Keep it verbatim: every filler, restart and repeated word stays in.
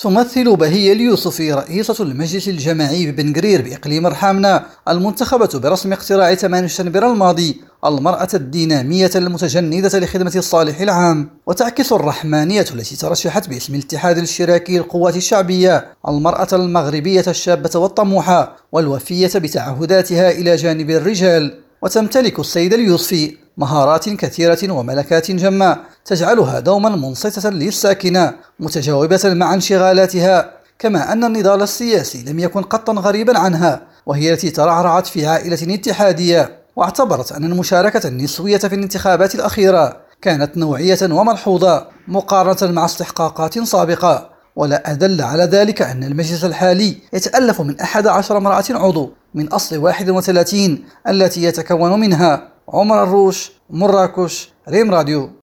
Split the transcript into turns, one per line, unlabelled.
تمثل بهية اليوسفي رئيسة المجلس الجماعي ببن قرير بإقليم رحامنة المنتخبة برسم اقتراع ثمانية شنبر الماضي المرأة الدينامية المتجندة لخدمة الصالح العام، وتعكس الرحمانية التي ترشحت باسم الاتحاد الاشتراكي للقوات الشعبية المرأة المغربية الشابة والطموحة والوفية بتعهداتها إلى جانب الرجال. وتمتلك السيدة اليوسفي مهارات كثيرة وملكات جمة تجعلها دوما منصتة للساكنة متجاوبة مع انشغالاتها، كما أن النضال السياسي لم يكن قطا غريبا عنها، وهي التي ترعرعت في عائلة اتحادية، واعتبرت أن المشاركة النسوية في الانتخابات الأخيرة كانت نوعية وملحوظة مقارنة مع استحقاقات سابقة. ولا أدل على ذلك أن المجلس الحالي يتألف من أحد عشر امرأة عضو من أصل واحد وثلاثين التي يتكون منها عمر الروش، مراكش، ريم راديو.